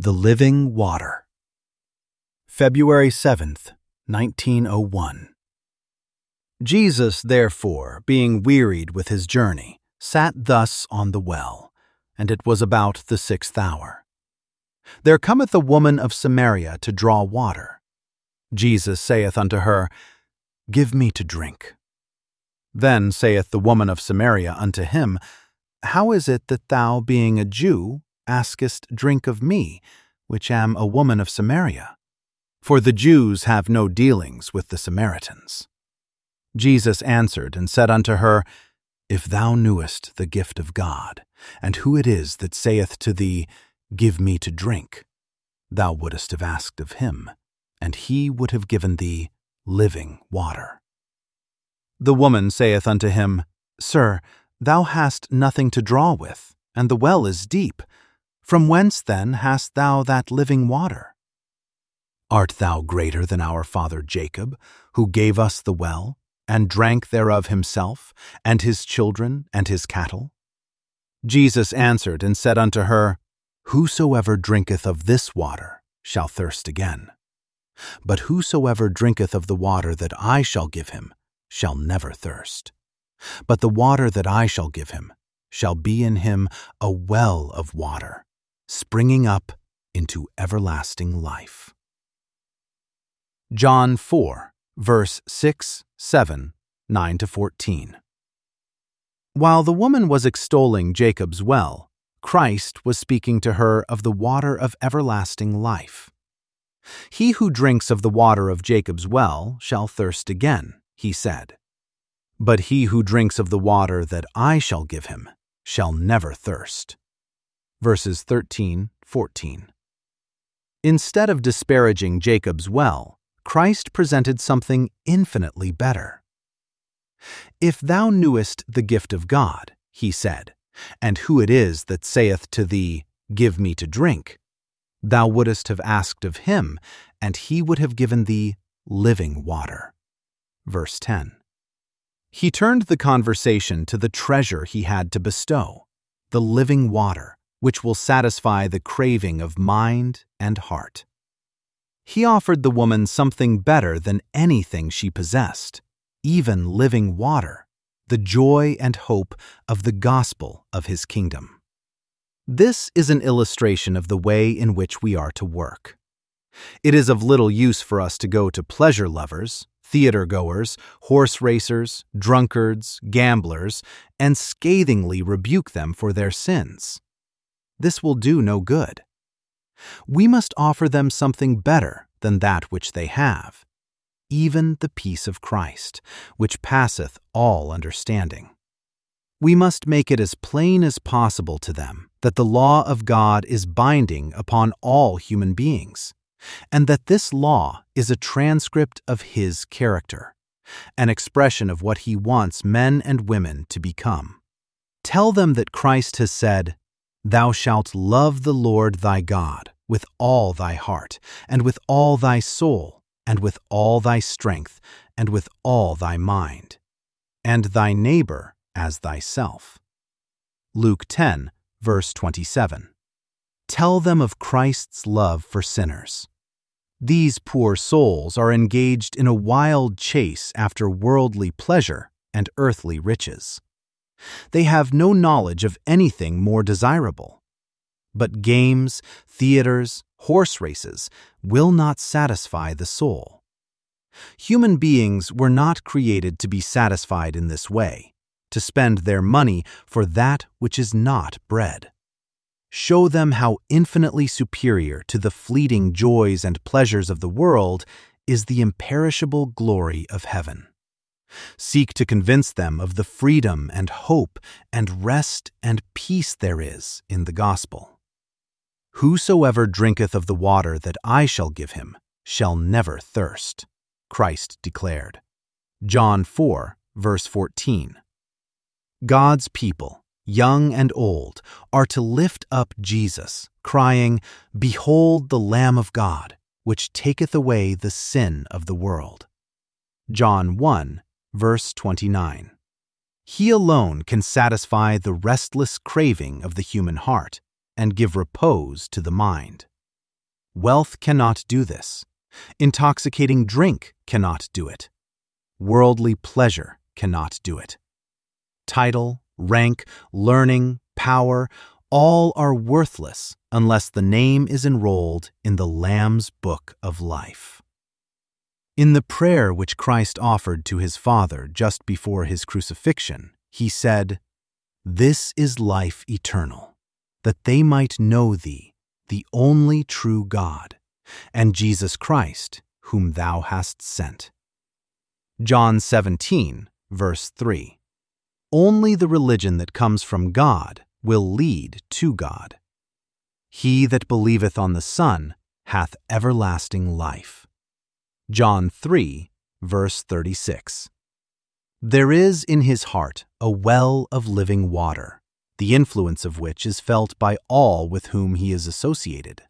The Living Water. February 7th, 1901. Jesus, therefore, being wearied with his journey, sat thus on the well, and it was about the 6th hour. There cometh a woman of Samaria to draw water. Jesus saith unto her, Give me to drink. Then saith the woman of Samaria unto him, How is it that thou, being a Jew, askest drink of me, which am a woman of Samaria? For the Jews have no dealings with the Samaritans. Jesus answered and said unto her, If thou knewest the gift of God, and who it is that saith to thee, Give me to drink, thou wouldest have asked of him, and he would have given thee living water. The woman saith unto him, Sir, thou hast nothing to draw with, and the well is deep. From whence then hast thou that living water? Art thou greater than our father Jacob, who gave us the well, and drank thereof himself, and his children, and his cattle? Jesus answered and said unto her, Whosoever drinketh of this water shall thirst again. But whosoever drinketh of the water that I shall give him shall never thirst. But the water that I shall give him shall be in him a well of water, springing up into everlasting life. John 4, verse 6, 7, 9-14. While the woman was extolling Jacob's well, Christ was speaking to her of the water of everlasting life. He who drinks of the water of Jacob's well shall thirst again, he said. But he who drinks of the water that I shall give him shall never thirst. Verses 13, 14. Instead of disparaging Jacob's well, Christ presented something infinitely better. If thou knewest the gift of God, he said, and who it is that saith to thee, Give me to drink, thou wouldest have asked of him, and he would have given thee living water. Verse 10. He turned the conversation to the treasure he had to bestow, the living water, which will satisfy the craving of mind and heart. He offered the woman something better than anything she possessed, even living water, the joy and hope of the gospel of his kingdom. This is an illustration of the way in which we are to work. It is of little use for us to go to pleasure lovers, theater-goers, horse racers, drunkards, gamblers, and scathingly rebuke them for their sins. This will do no good. We must offer them something better than that which they have, even the peace of Christ, which passeth all understanding. We must make it as plain as possible to them that the law of God is binding upon all human beings, and that this law is a transcript of his character, an expression of what he wants men and women to become. Tell them that Christ has said, Thou shalt love the Lord thy God with all thy heart, and with all thy soul, and with all thy strength, and with all thy mind, and thy neighbor as thyself. Luke 10, verse 27. Tell them of Christ's love for sinners. These poor souls are engaged in a wild chase after worldly pleasure and earthly riches. They have no knowledge of anything more desirable. But games, theaters, horse races will not satisfy the soul. Human beings were not created to be satisfied in this way, to spend their money for that which is not bread. Show them how infinitely superior to the fleeting joys and pleasures of the world is the imperishable glory of heaven. Seek to convince them of the freedom and hope and rest and peace there is in the gospel. Whosoever drinketh of the water that I shall give him shall never thirst, Christ declared. John 4, verse 14. God's people, young and old, are to lift up Jesus, crying, Behold the Lamb of God, which taketh away the sin of the world. John 1, verse 29. He alone can satisfy the restless craving of the human heart and give repose to the mind. Wealth cannot do this. Intoxicating drink cannot do it. Worldly pleasure cannot do it. Title, rank, learning, power, all are worthless unless the name is enrolled in the Lamb's Book of Life. In the prayer which Christ offered to his Father just before his crucifixion, he said, "This is life eternal, that they might know thee, the only true God, and Jesus Christ, whom thou hast sent." John 17, verse 3. Only the religion that comes from God will lead to God. He that believeth on the Son hath everlasting life. John 3, verse 36. There is in his heart a well of living water, the influence of which is felt by all with whom he is associated.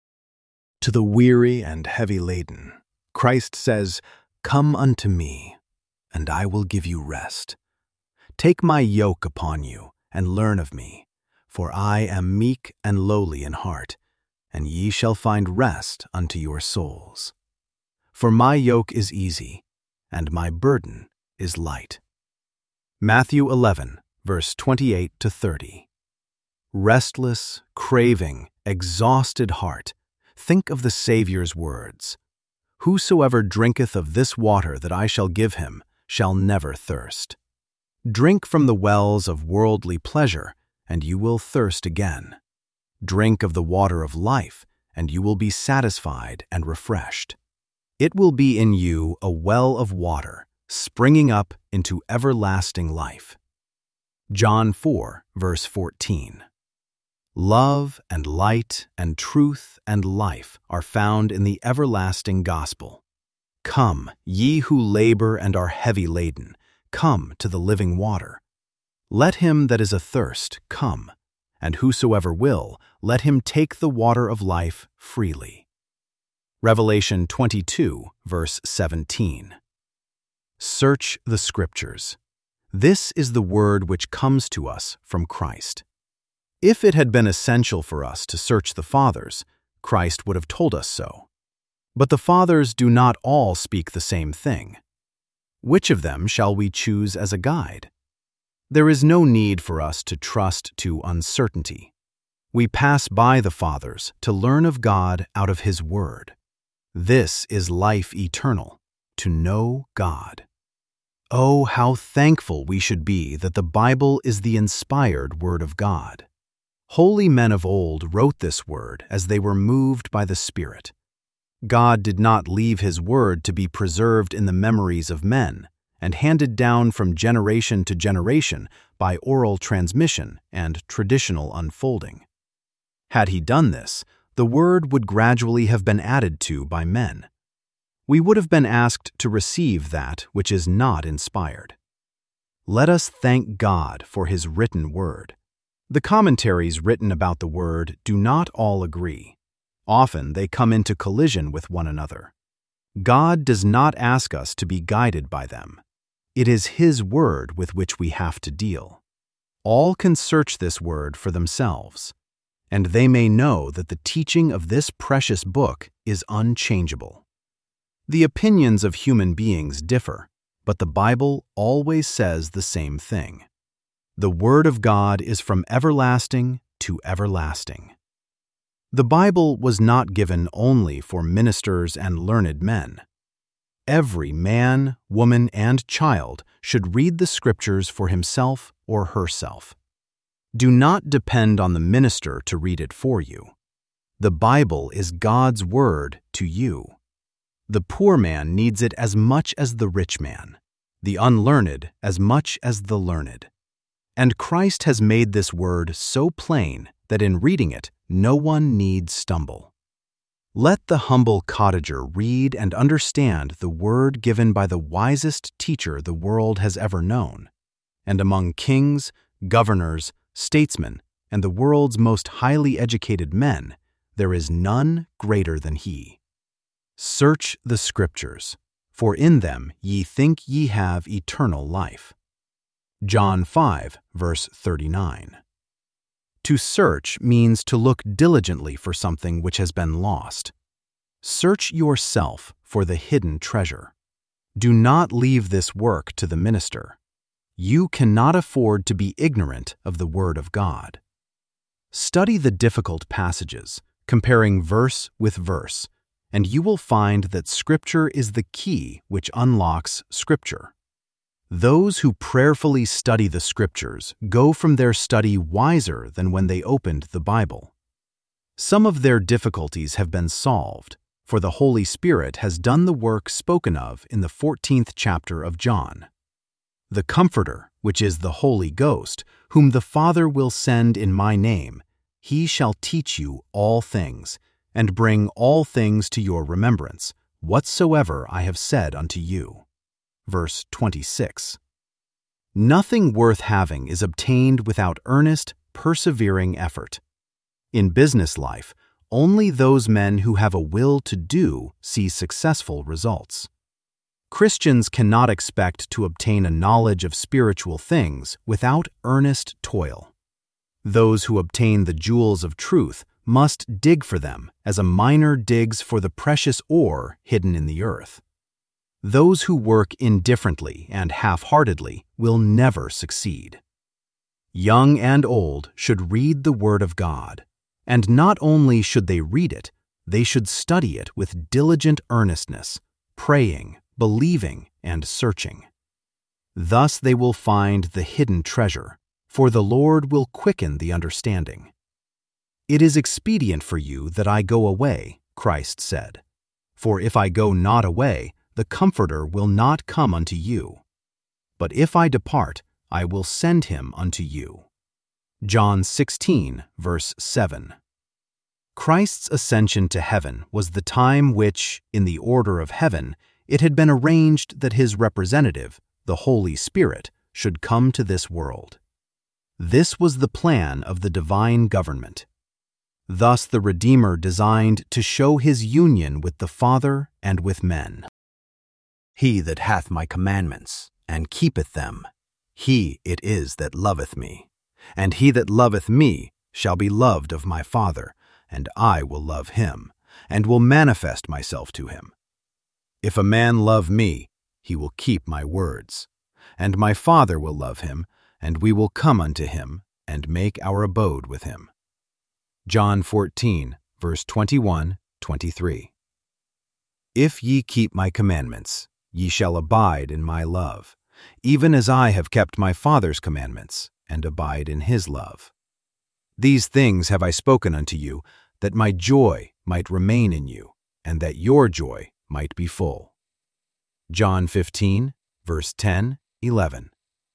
To the weary and heavy laden, Christ says, "Come unto me, and I will give you rest. Take my yoke upon you, and learn of me, for I am meek and lowly in heart, and ye shall find rest unto your souls. For my yoke is easy, and my burden is light." Matthew 11, verse 28-30. Restless, craving, exhausted heart, think of the Savior's words, "Whosoever drinketh of this water that I shall give him shall never thirst." Drink from the wells of worldly pleasure, and you will thirst again. Drink of the water of life, and you will be satisfied and refreshed. It will be in you a well of water, springing up into everlasting life. John 4, verse 14. Love and light and truth and life are found in the everlasting gospel. Come, ye who labor and are heavy laden, come to the living water. Let him that is athirst come, and whosoever will, let him take the water of life freely. Revelation 22, verse 17. Search the Scriptures. This is the word which comes to us from Christ. If it had been essential for us to search the Fathers, Christ would have told us so. But the Fathers do not all speak the same thing. Which of them shall we choose as a guide? There is no need for us to trust to uncertainty. We pass by the Fathers to learn of God out of His Word. This is life eternal, to know God. Oh, how thankful we should be that the Bible is the inspired Word of God. Holy men of old wrote this Word as they were moved by the Spirit. God did not leave His Word to be preserved in the memories of men and handed down from generation to generation by oral transmission and traditional unfolding. Had He done this, the Word would gradually have been added to by men. We would have been asked to receive that which is not inspired. Let us thank God for His written Word. The commentaries written about the Word do not all agree. Often they come into collision with one another. God does not ask us to be guided by them. It is His Word with which we have to deal. All can search this Word for themselves, and they may know that the teaching of this precious book is unchangeable. The opinions of human beings differ, but the Bible always says the same thing. The Word of God is from everlasting to everlasting. The Bible was not given only for ministers and learned men. Every man, woman, and child should read the Scriptures for himself or herself. Do not depend on the minister to read it for you. The Bible is God's Word to you. The poor man needs it as much as the rich man, the unlearned as much as the learned. And Christ has made this Word so plain that in reading it, no one need stumble. Let the humble cottager read and understand the Word given by the wisest teacher the world has ever known, and among kings, governors, statesmen, and the world's most highly educated men, there is none greater than he. Search the Scriptures, for in them ye think ye have eternal life. John 5, verse 39. To search means to look diligently for something which has been lost. Search yourself for the hidden treasure. Do not leave this work to the minister. You cannot afford to be ignorant of the Word of God. Study the difficult passages, comparing verse with verse, and you will find that Scripture is the key which unlocks Scripture. Those who prayerfully study the Scriptures go from their study wiser than when they opened the Bible. Some of their difficulties have been solved, for the Holy Spirit has done the work spoken of in the 14th chapter of John. The Comforter, which is the Holy Ghost, whom the Father will send in my name, he shall teach you all things, and bring all things to your remembrance, whatsoever I have said unto you. Verse 26. Nothing worth having is obtained without earnest, persevering effort. In business life, only those men who have a will to do see successful results. Christians cannot expect to obtain a knowledge of spiritual things without earnest toil. Those who obtain the jewels of truth must dig for them as a miner digs for the precious ore hidden in the earth. Those who work indifferently and half-heartedly will never succeed. Young and old should read the Word of God, and not only should they read it, they should study it with diligent earnestness, praying, believing, and searching. Thus they will find the hidden treasure, for the Lord will quicken the understanding. It is expedient for you that I go away, Christ said. For if I go not away, the Comforter will not come unto you. But if I depart, I will send him unto you. John 16, verse 7. Christ's ascension to heaven was the time which, in the order of heaven, it had been arranged that his representative, the Holy Spirit, should come to this world. This was the plan of the divine government. Thus the Redeemer designed to show his union with the Father and with men. He that hath my commandments, and keepeth them, he it is that loveth me. And he that loveth me shall be loved of my Father, and I will love him, and will manifest myself to him. If a man love me, he will keep my words. And my Father will love him, and we will come unto him, and make our abode with him. John 14, verse 21, 23. If ye keep my commandments, ye shall abide in my love, even as I have kept my Father's commandments, and abide in his love. These things have I spoken unto you, that my joy might remain in you, and that your joy might be full. John 15, verse 10, 11.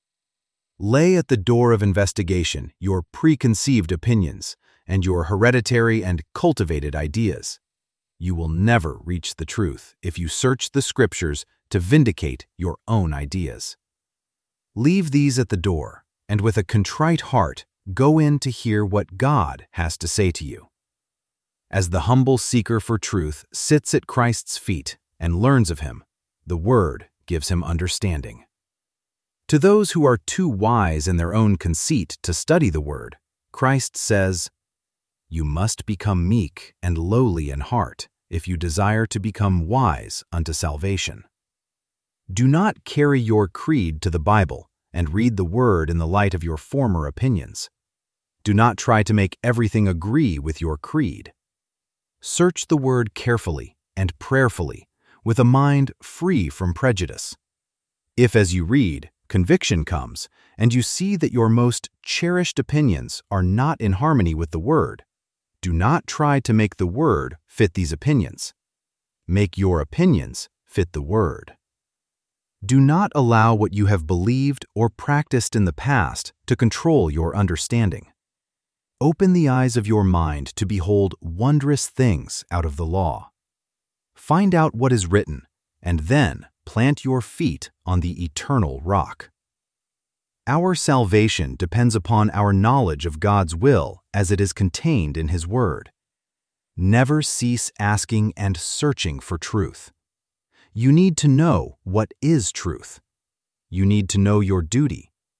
Lay at the door of investigation your preconceived opinions and your hereditary and cultivated ideas. You will never reach the truth if you search the Scriptures to vindicate your own ideas. Leave these at the door, and with a contrite heart go in to hear what God has to say to you. As the humble seeker for truth sits at Christ's feet and learns of him, the Word gives him understanding. To those who are too wise in their own conceit to study the Word, Christ says, "You must become meek and lowly in heart if you desire to become wise unto salvation." Do not carry your creed to the Bible and read the Word in the light of your former opinions. Do not try to make everything agree with your creed. Search the Word carefully and prayerfully, with a mind free from prejudice. If, as you read, conviction comes, and you see that your most cherished opinions are not in harmony with the Word, do not try to make the Word fit these opinions. Make your opinions fit the Word. Do not allow what you have believed or practiced in the past to control your understanding. Open the eyes of your mind to behold wondrous things out of the law. Find out what is written, and then plant your feet on the eternal rock. Our salvation depends upon our knowledge of God's will as it is contained in His Word. Never cease asking and searching for truth. You need to know what is truth. You need to know your duty.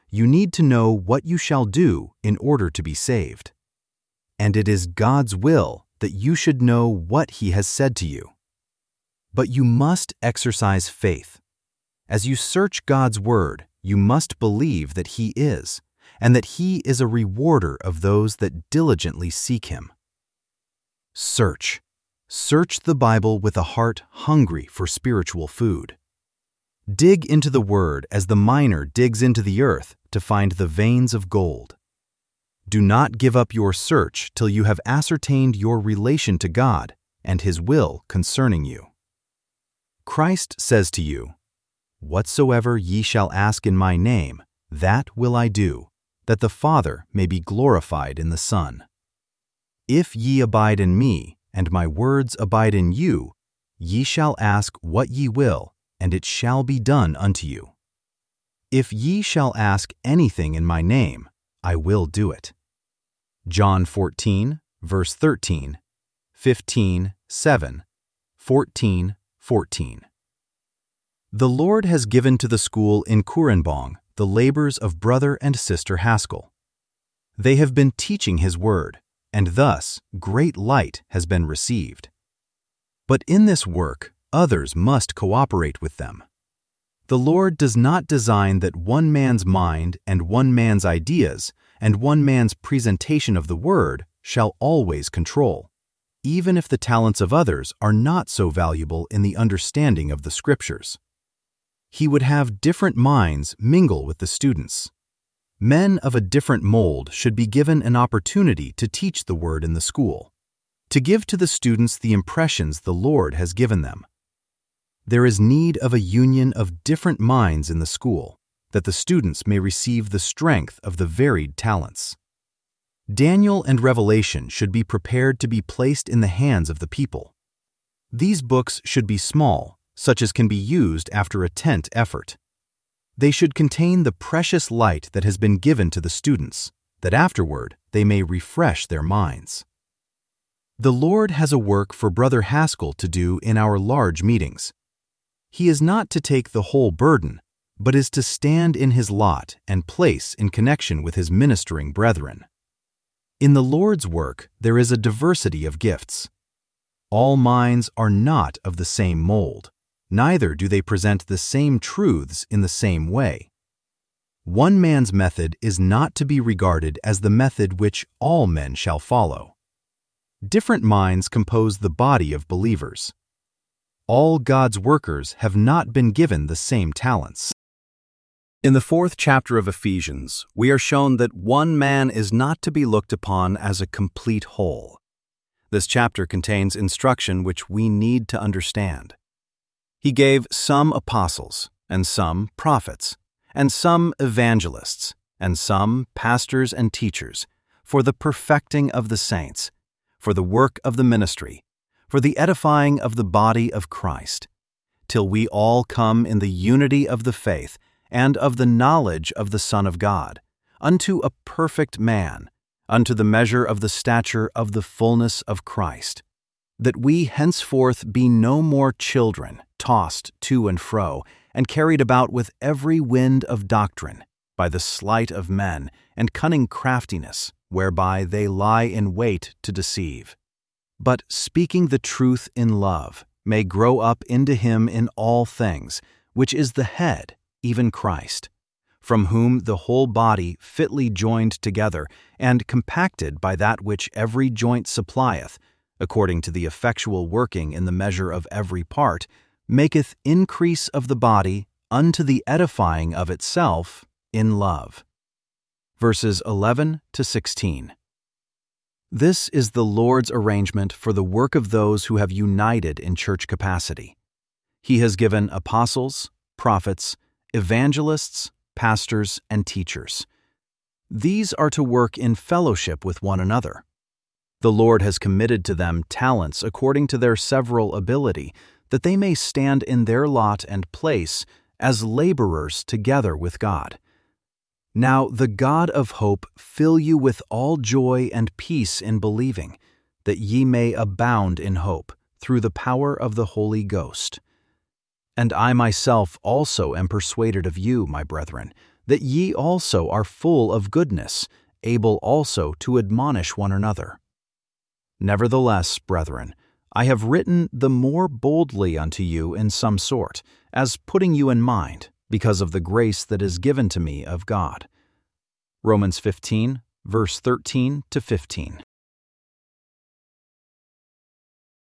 you need to know what you shall do in order to be saved. And it is God's will that you should know what He has said to you. But you must exercise faith. As you search God's Word, you must believe that He is, and that He is a rewarder of those that diligently seek Him. Search. Search the Bible with a heart hungry for spiritual food. Dig into the Word as the miner digs into the earth to find the veins of gold. Do not give up your search till you have ascertained your relation to God and His will concerning you. Christ says to you, "Whatsoever ye shall ask in my name, that will I do, that the Father may be glorified in the Son. If ye abide in me, and my words abide in you, ye shall ask what ye will, and it shall be done unto you. If ye shall ask anything in my name, I will do it." John 14, verse 13, 15, 7, 14, 14. The Lord has given to the school in Kurenbong the labors of Brother and Sister Haskell. They have been teaching His Word, and thus great light has been received. But in this work, others must cooperate with them. The Lord does not design that one man's mind and one man's ideas and one man's presentation of the Word shall always control, even if the talents of others are not so valuable in the understanding of the Scriptures. He would have different minds mingle with the students. Men of a different mold should be given an opportunity to teach the Word in the school, to give to the students the impressions the Lord has given them. There is need of a union of different minds in the school, that the students may receive the strength of the varied talents. Daniel and Revelation should be prepared to be placed in the hands of the people. These books should be small, such as can be used after a tent effort. They should contain the precious light that has been given to the students, that afterward they may refresh their minds. The Lord has a work for Brother Haskell to do in our large meetings. He is not to take the whole burden, but is to stand in his lot and place in connection with his ministering brethren. In the Lord's work there is a diversity of gifts. All minds are not of the same mold, neither do they present the same truths in the same way. One man's method is not to be regarded as the method which all men shall follow. Different minds compose the body of believers. All God's workers have not been given the same talents. In the 4th chapter of Ephesians, we are shown that one man is not to be looked upon as a complete whole. This chapter contains instruction which we need to understand. He gave some apostles, and some prophets, and some evangelists, and some pastors and teachers, for the perfecting of the saints, for the work of the ministry, for the edifying of the body of Christ, till we all come in the unity of the faith and of the knowledge of the Son of God, unto a perfect man, unto the measure of the stature of the fullness of Christ, that we henceforth be no more children, tossed to and fro, and carried about with every wind of doctrine, by the sleight of men and cunning craftiness, whereby they lie in wait to deceive. But speaking the truth in love, may grow up into him in all things, which is the head, even Christ, from whom the whole body fitly joined together and compacted by that which every joint supplieth, according to the effectual working in the measure of every part, maketh increase of the body unto the edifying of itself in love. Verses 11 to 16. This is the Lord's arrangement for the work of those who have united in church capacity. He has given apostles, prophets, evangelists, pastors, and teachers. These are to work in fellowship with one another. The Lord has committed to them talents according to their several ability, that they may stand in their lot and place as laborers together with God. Now the God of hope fill you with all joy and peace in believing, that ye may abound in hope, through the power of the Holy Ghost. And I myself also am persuaded of you, my brethren, that ye also are full of goodness, able also to admonish one another. Nevertheless, brethren, I have written the more boldly unto you in some sort, as putting you in mind, because of the grace that is given to me of God. Romans 15, verse 13 to 15.